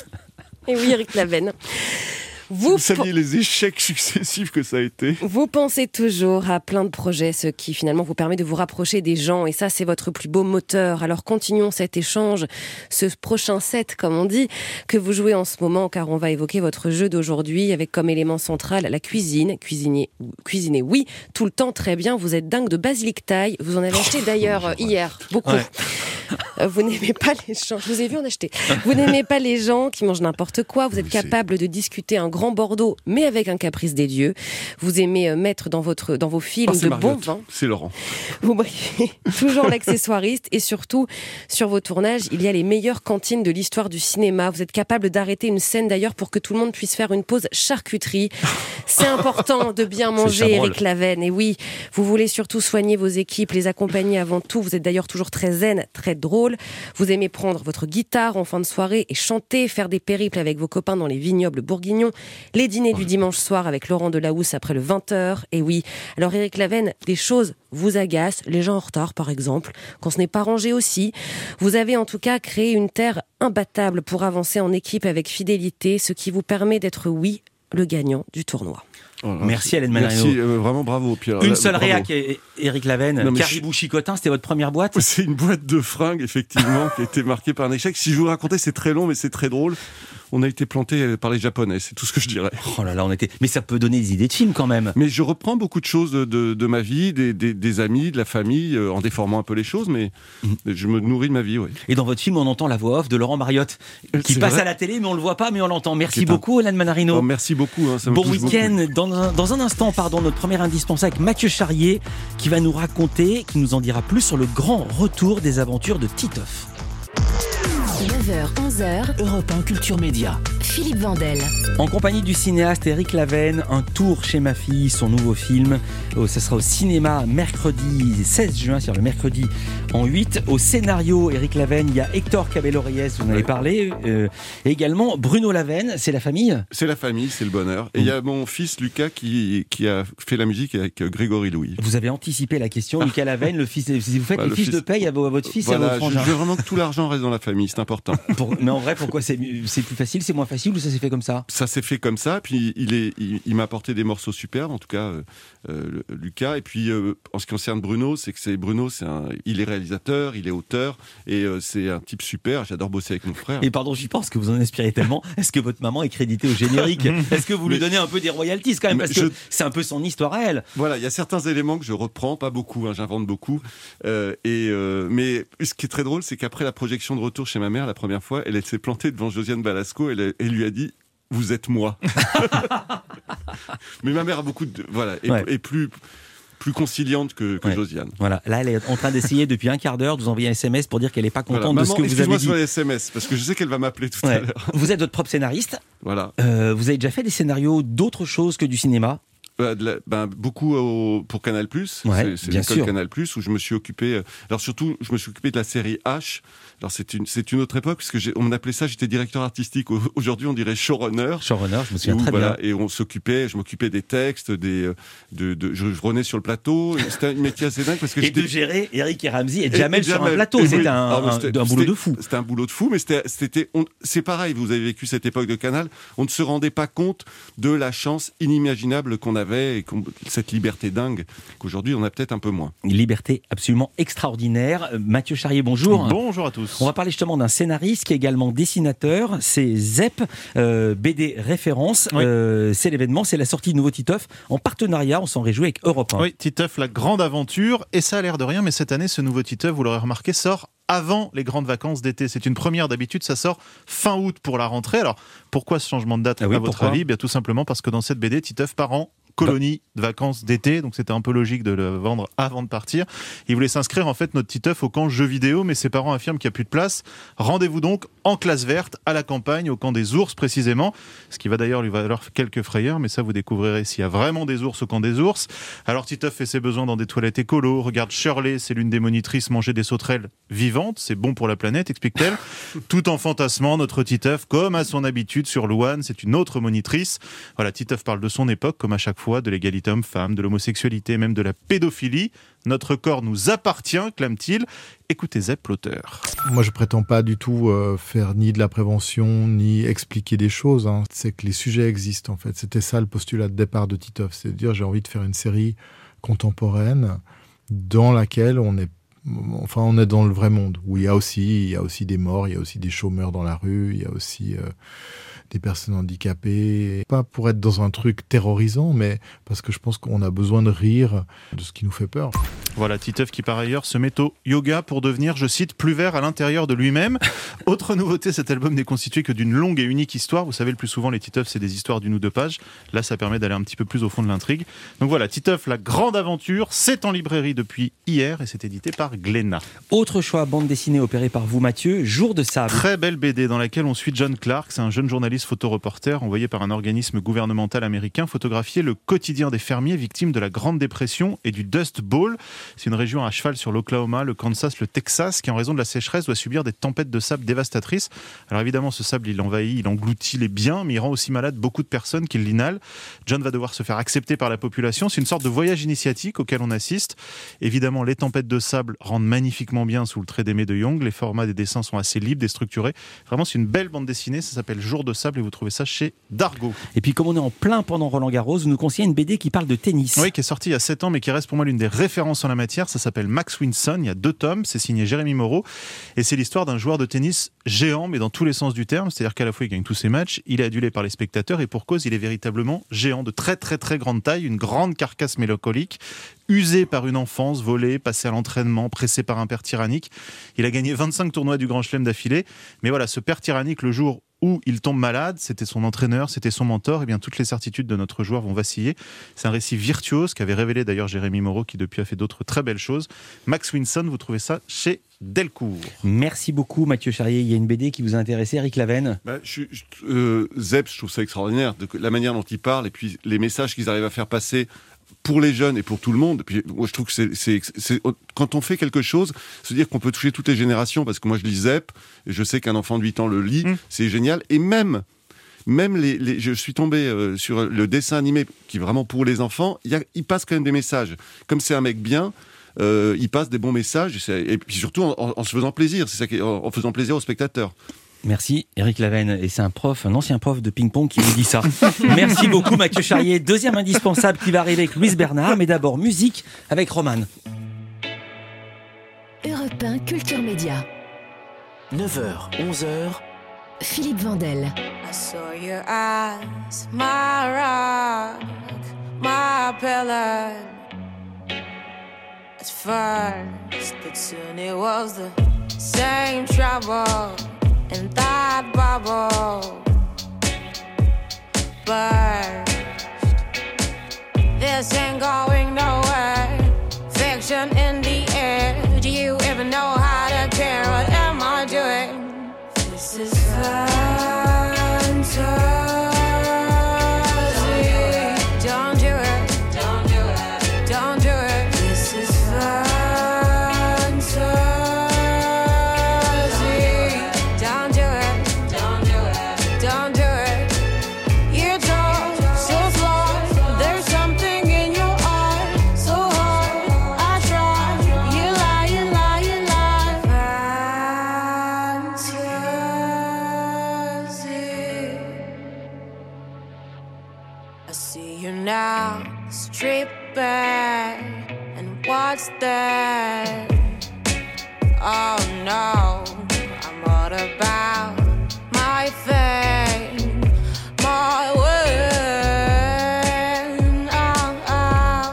Et oui, Éric Laven. Vous, vous saviez les échecs successifs que ça a été. Vous pensez toujours à plein de projets, ce qui finalement vous permet de vous rapprocher des gens. Et ça, c'est votre plus beau moteur. Alors continuons cet échange, ce prochain set, comme on dit, que vous jouez en ce moment, car on va évoquer votre jeu d'aujourd'hui avec comme élément central la cuisine. Cuisiner, cuisiner, oui, tout le temps, très bien. Vous êtes dingue de basilic thaï. Vous en avez acheté d'ailleurs hier, beaucoup. Ouais. Euh, vous n'aimez pas les gens. Je vous ai vu en acheter. Vous n'aimez pas les gens qui mangent n'importe quoi. Vous êtes oui, capable c'est... de discuter un grand Bordeaux, mais avec un caprice des dieux. Vous aimez euh, mettre dans votre dans vos films oh, de Mariotte. bons vins. C'est Laurent. Vous brillez toujours l'accessoiriste et surtout sur vos tournages, il y a les meilleures cantines de l'histoire du cinéma. Vous êtes capable d'arrêter une scène d'ailleurs pour que tout le monde puisse faire une pause charcuterie. C'est important de bien manger, Éric Lavenne. Et oui, vous voulez surtout soigner vos équipes, les accompagner avant tout. Vous êtes d'ailleurs toujours très zen, très drôle. Vous aimez prendre votre guitare en fin de soirée et chanter, faire des périples avec vos copains dans les vignobles bourguignons, les dîners du dimanche soir avec Laurent Delahousse après le vingt heures. Et oui, alors Éric Lavenne, des choses vous agacent, les gens en retard par exemple, quand ce n'est pas rangé aussi. Vous avez en tout cas créé une terre imbattable pour avancer en équipe avec fidélité, ce qui vous permet d'être, oui, le gagnant du tournoi. Oh là, merci Hélène Manarino. Merci, euh, vraiment bravo. Puis alors, Une là, seule bravo. réac, Éric Lavenne. Caribou je... Chicotin, c'était votre première boîte ? C'est une boîte de fringues, effectivement, qui a été marquée par un échec. Si je vous le racontais, c'est très long, mais c'est très drôle. On a été planté par les Japonais, c'est tout ce que je dirais. Oh là là, on était. Mais ça peut donner des idées de films quand même. Mais je reprends beaucoup de choses de, de, de ma vie, des, des, des amis, de la famille, euh, en déformant un peu les choses, mais mmh. je me nourris de ma vie, oui. Et dans votre film, on entend la voix off de Laurent Mariotte, qui c'est passe vrai à la télé, mais on le voit pas, mais on l'entend. Merci beaucoup, un... Hélène Manarino. Oh, merci beaucoup. Hein, ça me bon week-end. Dans un, dans un instant, pardon, notre premier indispensable avec Mathieu Charrier, qui va nous raconter, qui nous en dira plus sur le grand retour des aventures de Titeuf. neuf heures, onze heures, Europe un Culture Média. Philippe Vandel. En compagnie du cinéaste Éric Lavenne, un tour chez ma fille, son nouveau film. Ça sera au cinéma mercredi seize juin, c'est-à-dire le mercredi en huit. Au scénario, Éric Lavenne, il y a Hector Cabello-Reyes, vous en avez parlé. Euh, et également Bruno Lavenne, c'est la famille ? C'est la famille, c'est le bonheur. Et il mmh. y a mon fils Lucas qui, qui a fait la musique avec Grégory Louis. Vous avez anticipé la question, Lucas Lavenne, le fils, si vous faites bah, les fiches fils... de paye à, à votre fils voilà, et à votre frangin. Je veux vraiment que tout l'argent reste dans la famille, c'est important. Pour, mais en vrai, pourquoi c'est, c'est plus facile, c'est moins facile ou ça s'est fait comme ça ? Ça s'est fait comme ça, puis il, est, il, il m'a apporté des morceaux superbes, en tout cas euh, euh, Lucas. Et puis euh, en ce qui concerne Bruno, c'est que c'est Bruno, c'est un, il est réalisateur, il est auteur, et euh, c'est un type super. J'adore bosser avec mon frère. Et pardon, j'y pense que vous en inspirez tellement. Est-ce que votre maman est créditée au générique ? Est-ce que vous lui donnez un peu des royalties quand même ? Parce je... que c'est un peu son histoire à elle. Voilà, il y a certains éléments que je reprends, pas beaucoup, hein, j'invente beaucoup. Euh, et euh, mais ce qui est très drôle, c'est qu'après la projection de Retour chez ma mère, la première fois, elle, elle s'est plantée devant Josiane Balasco, elle, elle lui a dit « Vous êtes moi ». Mais ma mère a beaucoup de... Voilà, et, ouais. et plus... plus conciliante que, que ouais. Josiane. Voilà, là elle est en train d'essayer depuis un quart d'heure de vous envoyer un S M S pour dire qu'elle n'est pas contente voilà. de ce que Maman, vous avez dit. Excuse-moi sur les S M S, parce que je sais qu'elle va m'appeler tout ouais. à l'heure. Vous êtes votre propre scénariste. Voilà. Euh, vous avez déjà fait des scénarios d'autres choses que du cinéma ? Euh, de la, ben, beaucoup au, pour Canal+, ouais, c'est, c'est bien l'école sûr. Canal+, où je me suis occupé, alors surtout, je me suis occupé de la série H. Alors c'est une, c'est une autre époque, parce que j'ai, on appelait ça, j'étais directeur artistique. Aujourd'hui, on dirait showrunner. Showrunner, je me souviens où, très voilà, bien. Et on s'occupait, je m'occupais des textes, des, de, de, je, je renais sur le plateau. C'était un métier assez dingue, parce que et j'étais... de gérer Eric et Ramsey et Jamel sur un plateau, c'était, oui. un, alors, un, c'était un boulot de fou. C'était un boulot de fou, mais c'était, c'était on, c'est pareil, vous avez vécu cette époque de Canal, on ne se rendait pas compte de la chance inimaginable qu'on avait, et qu'on, cette liberté dingue qu'aujourd'hui on a peut-être un peu moins. Une liberté absolument extraordinaire. Mathieu Charrier, bonjour. Bonjour à tous. On va parler justement d'un scénariste qui est également dessinateur, c'est Zep, euh, B D référence. Oui. Euh, c'est l'événement, c'est la sortie de nouveau Titeuf en partenariat, on s'en réjouit avec Europe un. Oui, Titeuf, la grande aventure, et ça a l'air de rien, mais cette année ce nouveau Titeuf, vous l'aurez remarqué, sort avant les grandes vacances d'été. C'est une première, d'habitude ça sort fin août pour la rentrée. Alors pourquoi ce changement de date ah oui, à votre avis ? Bien tout simplement parce que dans cette B D, Titeuf part en colonie de vacances d'été, donc c'était un peu logique de le vendre avant de partir. Il voulait s'inscrire en fait notre Titeuf au camp jeux vidéo, mais ses parents affirment qu'il n'y a plus de place. Rendez-vous donc en classe verte, à la campagne, au camp des ours précisément, ce qui va d'ailleurs lui valoir quelques frayeurs, mais ça vous découvrirez s'il y a vraiment des ours au camp des ours. Alors Titeuf fait ses besoins dans des toilettes écolo, regarde Shirley, c'est l'une des monitrices, manger des sauterelles vivantes, c'est bon pour la planète, explique-t-elle. Tout en fantasmant, notre Titeuf, comme à son habitude sur Louane, c'est une autre monitrice. Voilà, Titeuf parle de son époque, comme à chaque fois, de l'égalité homme-femme, de l'homosexualité, même de la pédophilie. Notre corps nous appartient, clame-t-il. Écoutez Zep, l'auteur. Moi, je prétends pas du tout euh, faire ni de la prévention, ni expliquer des choses. Hein. C'est que les sujets existent, en fait. C'était ça le postulat de départ de Titeuf. C'est de dire, j'ai envie de faire une série contemporaine dans laquelle on est Enfin, on est dans le vrai monde, où il y a aussi, il y a aussi des morts, il y a aussi des chômeurs dans la rue, il y a aussi euh, des personnes handicapées. Pas pour être dans un truc terrorisant, mais parce que je pense qu'on a besoin de rire de ce qui nous fait peur. Voilà, Titeuf qui par ailleurs se met au yoga pour devenir, je cite, plus vert à l'intérieur de lui-même. Autre nouveauté, cet album n'est constitué que d'une longue et unique histoire. Vous savez, le plus souvent, les Titeuf, c'est des histoires d'une ou deux pages. Là, ça permet d'aller un petit peu plus au fond de l'intrigue. Donc voilà, Titeuf, la grande aventure, c'est en librairie depuis hier et c'est édité par Glénat. Autre choix, bande dessinée opérée par vous, Mathieu, Jour de sable. Très belle B D dans laquelle on suit John Clark, c'est un jeune journaliste photoreporter envoyé par un organisme gouvernemental américain photographier le quotidien des fermiers victimes de la Grande Dépression et du Dust Bowl. C'est une région à cheval sur l'Oklahoma, le Kansas, le Texas, qui en raison de la sécheresse doit subir des tempêtes de sable dévastatrices. Alors évidemment, ce sable, il envahit, il engloutit les biens, mais il rend aussi malade beaucoup de personnes qui l'inhalent. John va devoir se faire accepter par la population. C'est une sorte de voyage initiatique auquel on assiste. Évidemment, les tempêtes de sable rendent magnifiquement bien sous le trait d'Aimé de Jong. Les formats des dessins sont assez libres, déstructurés. Vraiment, c'est une belle bande dessinée. Ça s'appelle Jour de sable et vous trouvez ça chez Dargaud. Et puis, comme on est en plein pendant Roland Garros, vous nous conseillez une B D qui parle de tennis. Oui, qui est sortie il y a sept ans, mais qui reste pour moi l'une des références en la matière. Ça s'appelle Max Winson. Il y a deux tomes. C'est signé Jérémy Moreau. Et c'est l'histoire d'un joueur de tennis géant, mais dans tous les sens du terme. C'est-à-dire qu'à la fois, il gagne tous ses matchs, il est adulé par les spectateurs et pour cause, il est véritablement géant, de très très très grande taille, une grande carcasse mélancolique, usé par une enfance, volé, passé à l'entraînement, pressé par un père tyrannique. Il a gagné vingt-cinq tournois du Grand Chelem d'affilée. Mais voilà, ce père tyrannique, le jour où il tombe malade, c'était son entraîneur, c'était son mentor, et bien toutes les certitudes de notre joueur vont vaciller. C'est un récit virtuose qu'avait révélé d'ailleurs Jérémy Moreau, qui depuis a fait d'autres très belles choses. Max Winson, vous trouvez ça chez Delcourt. Merci beaucoup Mathieu Charrier. Il y a une B D qui vous a intéressé, Eric Lavenne. Bah, je, je, euh, Zep, je trouve ça extraordinaire, de, la manière dont il parle et puis les messages qu'ils arrivent à faire passer pour les jeunes et pour tout le monde. Et puis, moi, je trouve que c'est, c'est, c'est, quand on fait quelque chose, se dire qu'on peut toucher toutes les générations, parce que moi, je lis Zep, et je sais qu'un enfant de huit ans le lit, mmh. c'est génial. Et même, même les, les, je suis tombé euh, sur le dessin animé, qui est vraiment pour les enfants, il, y a, il passe quand même des messages. Comme c'est un mec bien, euh, il passe des bons messages, et, c'est, et puis surtout en, en, en se faisant plaisir, c'est ça qui est, en, en faisant plaisir aux spectateurs. Merci Eric Lavenne, et c'est un prof, un ancien prof de ping-pong qui vous dit ça. Merci beaucoup Mathieu Charrier. Deuxième indispensable qui va arriver avec Louise Bernard, mais d'abord musique avec Romane. Europe un Culture Média. neuf heures, onze heures. Philippe Vandel. I saw your eyes, my rock, my pillar. At first, but soon it was the same trouble. In that bubble burst. This ain't going nowhere. Fiction in the air. Do you even know how to care? What am I doing? This is fantasy. Don't do it. Don't do it. Don't do it. This is fantasy. Now, strip back, and what's that? Oh no, I'm all about my fame, my win. Oh, oh.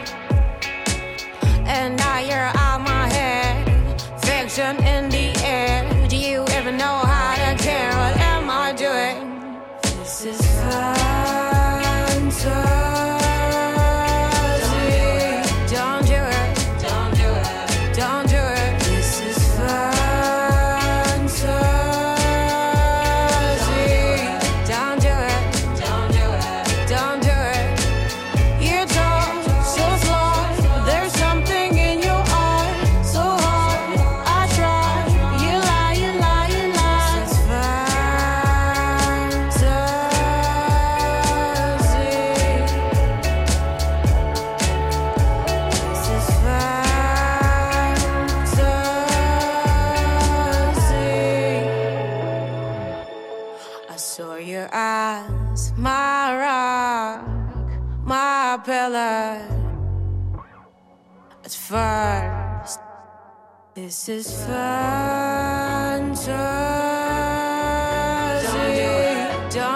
And now you're out my head, fiction in the air. Do you even know how to care? What am I doing? This is fun. At first, this is fantasy. Don't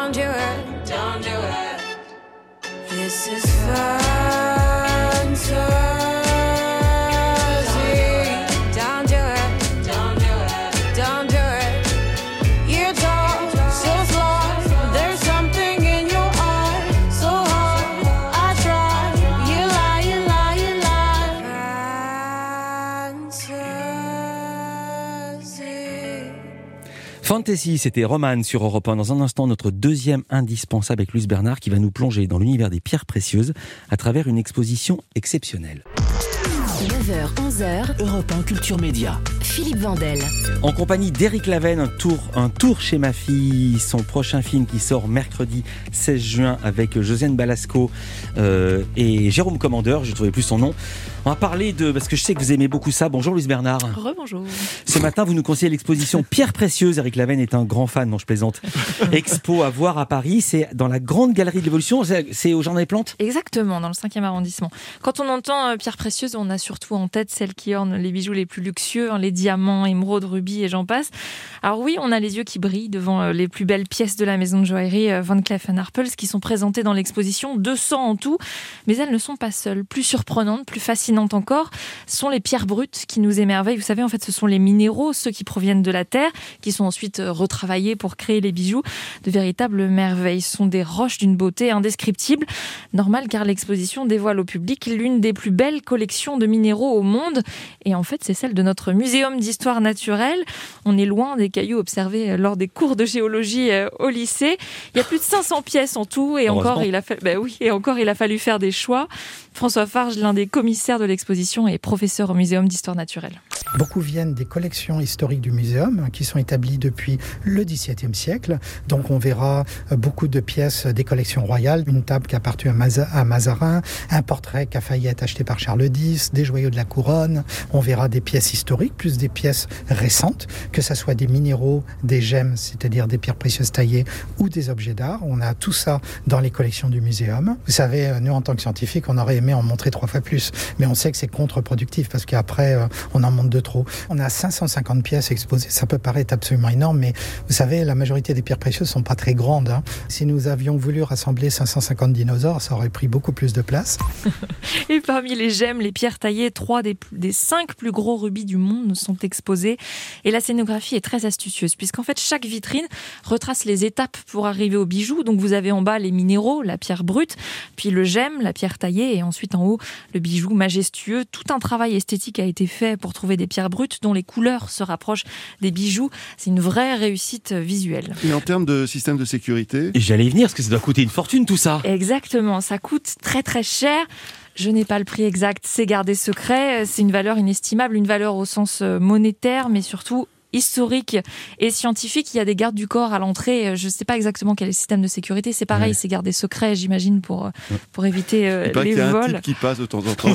Fantasy, c'était Roman sur Europe un. Dans un instant, notre deuxième indispensable avec Louise Bernard qui va nous plonger dans l'univers des pierres précieuses à travers une exposition exceptionnelle. neuf heures onze heures, Europe un Culture Média. Philippe Vandel. En compagnie d'Éric Lavenne, un tour, un tour chez ma fille, son prochain film qui sort mercredi seize juin avec Josiane Balasco euh, et Jérôme Commandeur, je ne trouvais plus son nom. On va parler de, parce que je sais que vous aimez beaucoup ça. Bonjour Louise Bernard. Rebonjour. Ce matin, vous nous conseillez l'exposition Pierres précieuses. Éric Lavenne est un grand fan, non je plaisante. Expo à voir à Paris, c'est dans la grande galerie de l'évolution, c'est, c'est au Jardin des Plantes ? Exactement, dans le cinquième arrondissement. Quand on entend euh, pierres précieuses, on a surtout en tête celles qui ornent les bijoux les plus luxueux, hein, les diamants, émeraudes, rubis et j'en passe. Alors oui, on a les yeux qui brillent devant euh, les plus belles pièces de la maison de joaillerie euh, Van Cleef and Arpels qui sont présentées dans l'exposition, deux cents en tout, mais elles ne sont pas seules. Plus surprenantes, plus fascinantes encore, sont les pierres brutes qui nous émerveillent. Vous savez, en fait, ce sont les minéraux, ceux qui proviennent de la terre, qui sont ensuite retravaillés pour créer les bijoux. De véritables merveilles. Ce sont des roches d'une beauté indescriptible. Normal, car l'exposition dévoile au public l'une des plus belles collections de minéraux au monde. Et en fait, c'est celle de notre muséum d'histoire naturelle. On est loin des cailloux observés lors des cours de géologie au lycée. Il y a plus de cinq cents pièces en tout, et encore, il a fallu, ben oui, et encore, il a fallu faire des choix. François Farge, l'un des commissaires de l'exposition, est professeur au muséum d'histoire naturelle. Beaucoup viennent des collections historiques du muséum qui sont établies depuis le dix-septième siècle. Donc on verra beaucoup de pièces des collections royales, une table qui appartient à, Maza- à Mazarin, un portrait qu'a Fayette acheté par Charles X, des joyaux de la couronne. On verra des pièces historiques plus des pièces récentes, que ce soit des minéraux, des gemmes, c'est-à-dire des pierres précieuses taillées ou des objets d'art. On a tout ça dans les collections du muséum. Vous savez, nous en tant que scientifiques, on aurait aimé en montrer trois fois plus, mais on sait que c'est contre-productif parce qu'après on en montre de trop. On a cinq cent cinquante pièces exposées, ça peut paraître absolument énorme, mais vous savez, la majorité des pierres précieuses sont pas très grandes. Hein. Si nous avions voulu rassembler cinq cent cinquante dinosaures, ça aurait pris beaucoup plus de place. Et parmi les gemmes, les pierres taillées, trois des, des cinq plus gros rubis du monde sont exposés. Et la scénographie est très astucieuse, puisqu'en fait, chaque vitrine retrace les étapes pour arriver au bijou. Donc vous avez en bas les minéraux, la pierre brute, puis le gemme, la pierre taillée, et ensuite en haut, le bijou majestueux. Tout un travail esthétique a été fait pour trouver des pierres brutes dont les couleurs se rapprochent des bijoux. C'est une vraie réussite visuelle. Et en termes de système de sécurité ? Et j'allais y venir, parce que ça doit coûter une fortune tout ça. Exactement, ça coûte très très cher. Je n'ai pas le prix exact, c'est gardé secret. C'est une valeur inestimable, une valeur au sens monétaire, mais surtout historique et scientifique. Il y a des gardes du corps à l'entrée. Je ne sais pas exactement quel est le système de sécurité. C'est pareil, ouais. C'est gardé secret, j'imagine, pour, pour éviter euh, les vols. Il y a vols. un type qui passe de temps en temps.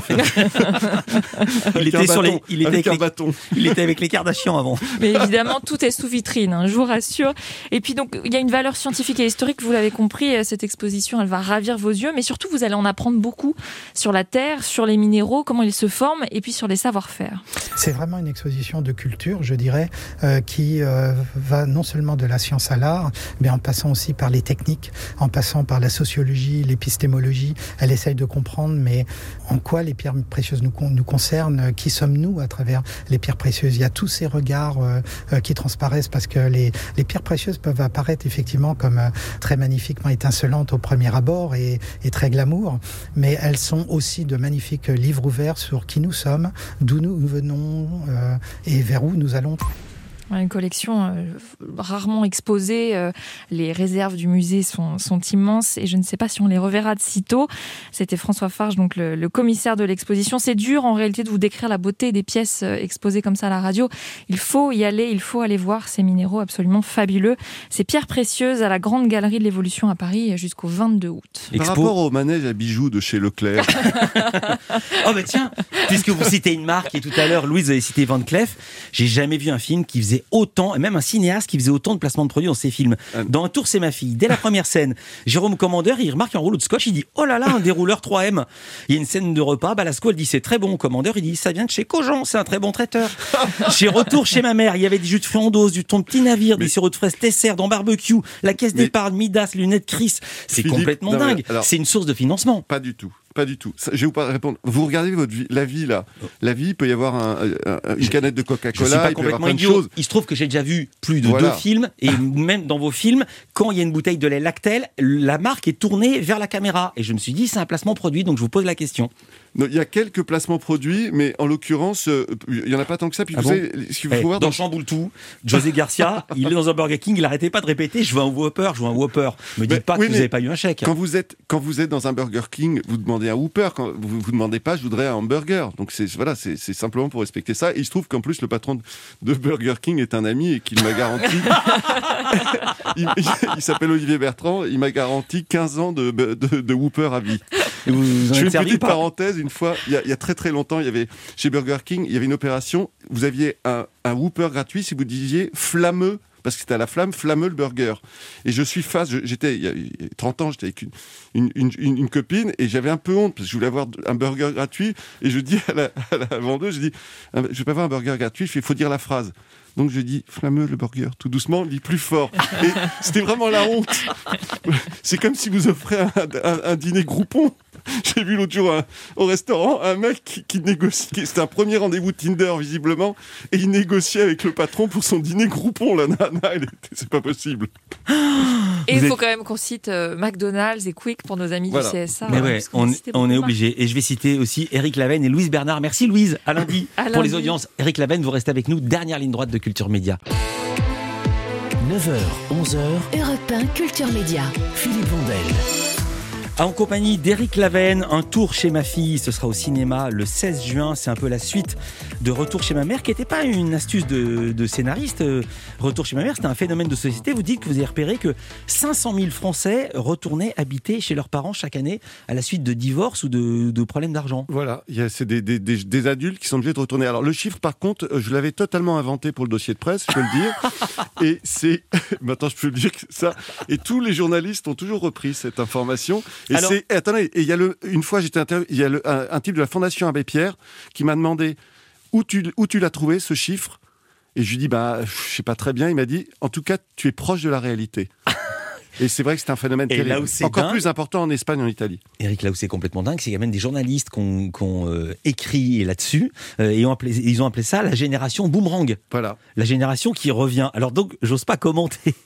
il était sur les, il était avec, avec un les, bâton. Il était avec les Kardashians avant. Mais évidemment, tout est sous vitrine, hein, je vous rassure. Et puis donc, il y a une valeur scientifique et historique. Vous l'avez compris, cette exposition, elle va ravir vos yeux. Mais surtout, vous allez en apprendre beaucoup sur la terre, sur les minéraux, comment ils se forment, et puis sur les savoir-faire. C'est vraiment une exposition de culture, je dirais. Euh, qui euh, va non seulement de la science à l'art, mais en passant aussi par les techniques, en passant par la sociologie, l'épistémologie. Elle essaye de comprendre, mais en quoi les pierres précieuses nous, nous concernent, qui sommes-nous à travers les pierres précieuses. Il y a tous ces regards euh, euh, qui transparaissent parce que les, les pierres précieuses peuvent apparaître effectivement comme euh, très magnifiquement étincelantes au premier abord et, et très glamour, mais elles sont aussi de magnifiques livres ouverts sur qui nous sommes, d'où nous venons euh, et vers où nous allons. Une collection euh, rarement exposée. Euh, les réserves du musée sont, sont immenses et je ne sais pas si on les reverra de sitôt. C'était François Farge, donc le, le commissaire de l'exposition. C'est dur en réalité de vous décrire la beauté des pièces euh, exposées comme ça à la radio. Il faut y aller, il faut aller voir ces minéraux absolument fabuleux. Ces pierres précieuses à la grande galerie de l'évolution à Paris jusqu'au vingt-deux août. Par Expo. Rapport au manège à bijoux de chez Leclerc. Oh bah tiens, puisque vous citez une marque et tout à l'heure Louise avait cité Van Cleef, j'ai jamais vu un film qui faisait autant, et même un cinéaste qui faisait autant de placements de produits dans ses films. Dans Un tour, c'est ma fille. Dès la première scène, Jérôme Commandeur, il remarque un rouleau de scotch, il dit « Oh là là, un dérouleur trois M ». Il y a une scène de repas, Balasco, elle dit « C'est très bon ». Commandeur, il dit « Ça vient de chez Cogent, c'est un très bon traiteur ». Chez Retour chez ma mère, il y avait des jus de fruits en dose, du thon de petit navire, mais... des sirops de fraises Tesser, dans barbecue, la caisse mais... d'épargne, Midas, lunettes Chris. C'est Philippe, complètement non, dingue. Alors, c'est une source de financement. Pas du tout. Pas du tout. Je vais vous pas répondre. Vous regardez votre vie, la vie là. La vie, il peut y avoir un, un, une canette de Coca-Cola. Je suis pas il complètement peut y avoir plein idiot. de choses. Il se trouve que j'ai déjà vu plus de voilà. deux films et même dans vos films, quand il y a une bouteille de lait Lactel, la marque est tournée vers la caméra et je me suis dit c'est un placement produit, donc je vous pose la question. Non, il y a quelques placements produits, mais en l'occurrence, euh, il y en a pas tant que ça. Puis Ah vous bon savez, ce qu'il faut Eh, voir dans dans Chamboule tout, José Garcia, il est dans un Burger King, il arrêtait pas de répéter, je veux un Whopper, je veux un Whopper. Me dites Mais- pas oui, que vous mais n'avez pas eu un chèque. Quand vous êtes quand vous êtes dans un Burger King, vous demandez un Whopper. Quand vous vous demandez pas, je voudrais un hamburger. Donc c'est voilà, c'est c'est simplement pour respecter ça. Et il se trouve qu'en plus le patron de, de Burger King est un ami et qu'il m'a garanti. il il, il s'appelle Olivier Bertrand. Il m'a garanti quinze ans de de, de Whopper à vie. Et vous, vous en Je fais êtes une servi petite ou pas parenthèse. Une fois, il y, a, il y a très très longtemps, il y avait chez Burger King, il y avait une opération. Vous aviez un, un Whopper gratuit si vous disiez flammeux. Parce que c'était à la flamme, flammeux le burger. Et je suis face, je- j'étais, il y a trente ans, j'étais avec une, une, une, une- une copine et j'avais un peu honte parce que je voulais avoir un burger gratuit. Et je dis à la, à la vendeuse, je dis, ah, je vais pas avoir un burger gratuit, il faut dire la phrase. Donc je dis, flammeux le burger, tout doucement, on dit plus fort. Et c'était vraiment la honte. C'est comme si vous offrez un, un, un dîner Groupon. J'ai vu l'autre jour un- au restaurant un mec qui, qui négocie, qui- c'était un premier rendez-vous Tinder visiblement, et il négociait avec le patron pour son dîner Groupon. La nana, elle était- c'est pas possible. Et il Vous faut êtes- quand même qu'on cite euh, McDonald's et Quick pour nos amis Voilà. du C S A. Mais hein, ouais, parce qu'on on, a cité on beaucoup est de marques. obligé. Et je vais citer aussi Éric Lavenne et Louise Bernard. Merci Louise. À lundi. À Pour les lundi. audiences, Éric Lavenne, vous restez avec nous. Dernière ligne droite de Culture Média. neuf heures, onze heures, Europe un Culture Média. Philippe Vandel. En compagnie d'Éric Lavenne, un tour chez ma fille, ce sera au cinéma le seize juin, c'est un peu la suite de Retour chez ma mère, qui n'était pas une astuce de, de scénariste. Euh, Retour chez ma mère, c'était un phénomène de société. Vous dites que vous avez repéré que cinq cent mille Français retournaient habiter chez leurs parents chaque année à la suite de divorces ou de, de problèmes d'argent. Voilà, il y a, c'est des, des, des, des adultes qui sont obligés de retourner. Alors le chiffre, par contre, euh, je l'avais totalement inventé pour le dossier de presse, je peux le dire. Et c'est, maintenant je peux le dire que ça. Et tous les journalistes ont toujours repris cette information. Et Alors- c'est, et attendez, et il y a le, une fois j'étais interviewé, il y a le, un, un type de la Fondation Abbé Pierre qui m'a demandé où tu, où tu l'as trouvé ce chiffre. Et je lui dis bah je sais pas très bien. Il m'a dit en tout cas tu es proche de la réalité. Et c'est vrai que c'est un phénomène Et terrible. là où c'est encore dingue- plus important en Espagne, en Italie. Éric, là où c'est complètement dingue, c'est qu'il y a même des journalistes qui ont, qui ont, euh, écrit là-dessus euh, et ont appelé, ils ont appelé ça la génération boomerang. Voilà. La génération qui revient. Alors donc, j'ose pas commenter.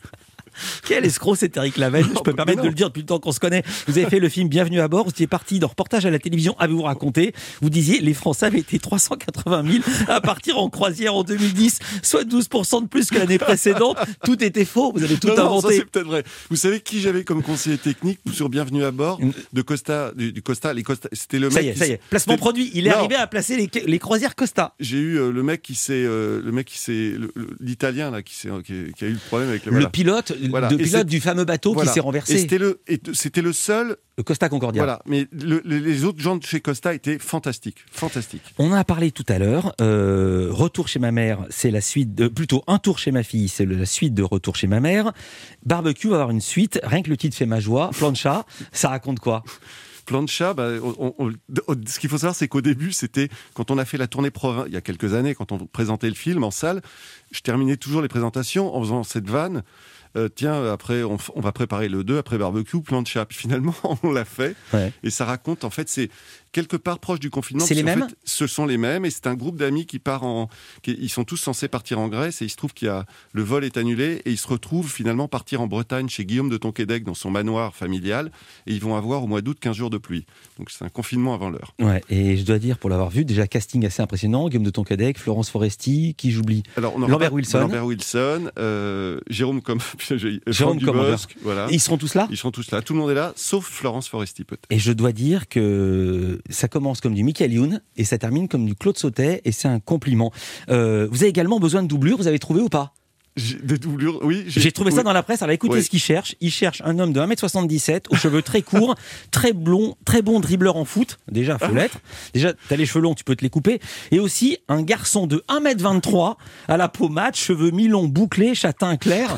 Quel escroc c'est Éric Lavenne, je peux me permettre de le dire depuis le temps qu'on se connaît. Vous avez fait le film Bienvenue à bord, vous étiez parti d'un reportage à la télévision, avez-vous raconté, vous disiez les Français avaient été trois cent quatre-vingt mille à partir en croisière en deux mille dix, soit douze pour cent de plus que l'année précédente. Tout était faux, vous avez tout Non, non, ça inventé. c'est peut-être vrai. Vous savez qui j'avais comme conseiller technique sur Bienvenue à bord de Costa, du, du Costa, les Costa. C'était le Ça mec. y est, qui ça y s- est. Placement c'était- produit, il est Non. arrivé à placer les, les croisières Costa. J'ai eu euh, le mec qui s'est, euh, le mec qui s'est, le- le- l'italien là, qui s'est, qui, qui a eu le problème avec le, Le voilà. pilote, Voilà. de Et pilote c'est- du fameux bateau voilà. qui s'est renversé. Et c'était le, et t- c'était le seul. Le Costa Concordia. Voilà. Mais le- le- les autres gens de chez Costa étaient fantastiques, fantastiques. On en a parlé tout à l'heure. Euh, Retour chez ma mère, c'est la suite de, plutôt Un tour chez ma fille, c'est le- la suite de Retour chez ma mère. Barbecue va avoir une suite. Rien que le titre fait ma joie. Plancha, ça raconte quoi? Plancha, bah, on- on- on- ce qu'il faut savoir, c'est qu'au début, c'était quand on a fait la tournée province, il y a quelques années, quand on présentait le film en salle, je terminais toujours les présentations en faisant cette vanne. Euh, tiens, après, on, f- on va préparer le deux, après barbecue, plancha. Puis finalement, on l'a fait. Ouais. Et ça raconte, en fait, c'est quelque part proche du confinement. C'est les parce qu'en mêmes fait, ce sont les mêmes. Et c'est un groupe d'amis qui part en. Qui, ils sont tous censés partir en Grèce. Et il se trouve qu'il y a. Le vol est annulé. Et ils se retrouvent finalement partir en Bretagne chez Guillaume de Tonquédec dans son manoir familial. Et ils vont avoir au mois d'août quinze jours de pluie. Donc c'est un confinement avant l'heure. Ouais, et je dois dire, pour l'avoir vu, déjà casting assez impressionnant. Guillaume de Tonquédec, Florence Foresti, qui j'oublie. Alors, on en Lambert reparle- Wilson. Lambert Wilson, euh, Jérôme comme Jérôme Dubosc, voilà. Et ils seront tous là Ils seront tous là. Tout le monde est là, sauf Florence Foresti peut-être. Et je dois dire que ça commence comme du Michael Youn et ça termine comme du Claude Sautet et c'est un compliment. Euh, vous avez également besoin de doublures, vous avez trouvé ou pas? J'ai des doublures, oui. J'ai trouvé ça oui. dans la presse. Alors écoutez Oui. ce qu'il cherche. Il cherche un homme de un mètre soixante-dix-sept, aux cheveux très courts, très blond, très bon dribbleur en foot. Déjà, faut l'être. Déjà, t'as les cheveux longs, tu peux te les couper. Et aussi un garçon de un mètre vingt-trois, à la peau mate, cheveux mi-longs, bouclés, châtain clair.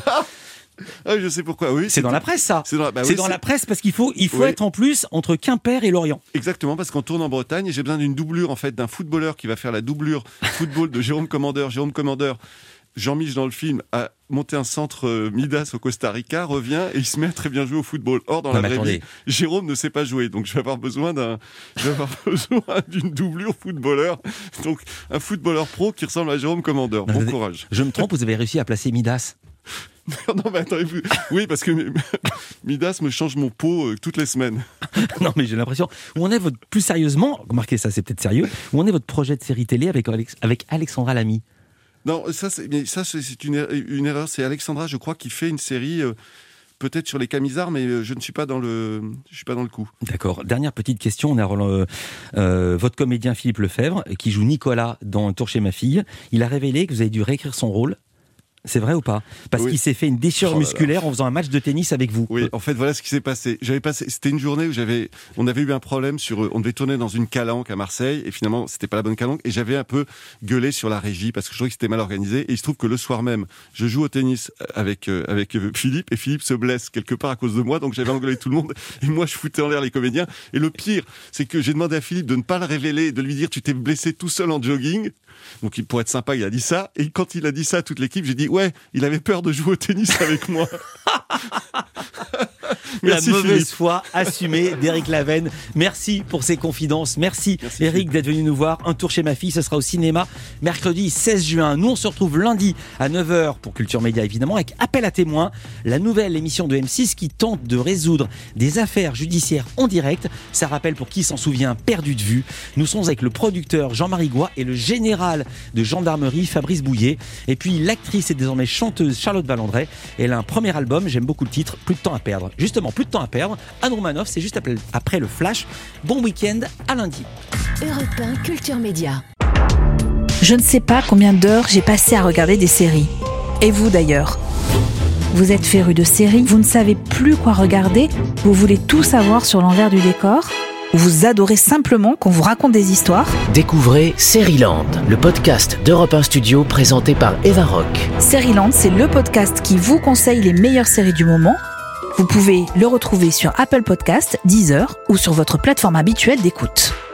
Ah, je sais pourquoi, oui. C'est dans la presse, ça. C'est dans la, bah c'est oui, dans c'est- la presse parce qu'il faut, il faut Oui. être en plus entre Quimper et Lorient. Exactement, parce qu'on tourne en Bretagne et j'ai besoin d'une doublure, en fait, d'un footballeur qui va faire la doublure football de Jérôme Commandeur. Jérôme Commandeur, Jean-Mich dans le film, a monté un centre euh, Midas au Costa Rica, revient et il se met à très bien jouer au football. Or, dans Non, la mais vraie attendez. vie, Jérôme ne sait pas jouer, donc je vais avoir besoin d'un, je vais avoir besoin d'une doublure footballeur. Donc, un footballeur pro qui ressemble à Jérôme Commandeur. Bon Attendez. courage. Je me trompe, vous avez réussi à placer Midas. Non, mais attendez, vous... oui, parce que Midas me change mon pot euh, toutes les semaines. Non, mais j'ai l'impression. Où en est votre, plus sérieusement, remarquez ça, c'est peut-être sérieux, où en est votre projet de série télé avec, Alex... avec Alexandra Lamy? Non, ça, c'est, mais ça, c'est une, er... une erreur. C'est Alexandra, je crois, qui fait une série. Euh... Peut-être sur les camisards, mais je ne suis pas dans le, je suis pas dans le coup. D'accord. Dernière petite question. On a euh, euh, votre comédien Philippe Lefebvre, qui joue Nicolas dans Un tour chez ma fille. Il a révélé que vous avez dû réécrire son rôle. C'est vrai ou pas? Parce oui. qu'il s'est fait une déchirure oh musculaire en faisant un match de tennis avec vous. Oui, en fait, voilà ce qui s'est passé. J'avais passé, c'était une journée où j'avais, on avait eu un problème sur, on devait tourner dans une calanque à Marseille, et finalement, c'était pas la bonne calanque, et j'avais un peu gueulé sur la régie parce que je trouvais que c'était mal organisé, et il se trouve que le soir même, je joue au tennis avec, euh, avec Philippe, et Philippe se blesse quelque part à cause de moi, donc j'avais engueulé tout le monde, et moi, je foutais en l'air les comédiens. Et le pire, c'est que j'ai demandé à Philippe de ne pas le révéler, de lui dire, tu t'es blessé tout seul en jogging. Donc, pour être sympa, il a dit ça. Et quand il a dit ça à toute l'équipe, j'ai dit, ouais, il avait peur de jouer au tennis avec moi. Merci, la mauvaise Philippe. foi assumée d'Éric Lavenne. Merci pour ces confidences. Merci, Merci Éric d'être venu nous voir. Un tour chez ma fille, ce sera au cinéma mercredi seize juin. Nous, on se retrouve lundi à neuf heures pour Culture Média, évidemment, avec Appel à témoins, la nouvelle émission de M six qui tente de résoudre des affaires judiciaires en direct. Ça rappelle, pour qui s'en souvient, Perdu de vue. Nous sommes avec le producteur Jean-Marie Goy et le général de gendarmerie Fabrice Bouillet. Et puis l'actrice et désormais chanteuse Charlotte Valandrey. Elle a un premier album, j'aime beaucoup le titre, Plus de temps à perdre. Justement, plus de temps à perdre. Anne Romanoff, c'est juste après, après le flash. Bon week-end, à lundi. Europe un Culture Média. Je ne sais pas combien d'heures j'ai passé à regarder des séries. Et vous d'ailleurs? Vous êtes féru de séries, vous ne savez plus quoi regarder, vous voulez tout savoir sur l'envers du décor? Ou vous adorez simplement qu'on vous raconte des histoires? Découvrez Seriland, le podcast d'Europe un Studio présenté par Eva Rock. Seriland, c'est le podcast qui vous conseille les meilleures séries du moment. Vous pouvez le retrouver sur Apple Podcasts, Deezer ou sur votre plateforme habituelle d'écoute.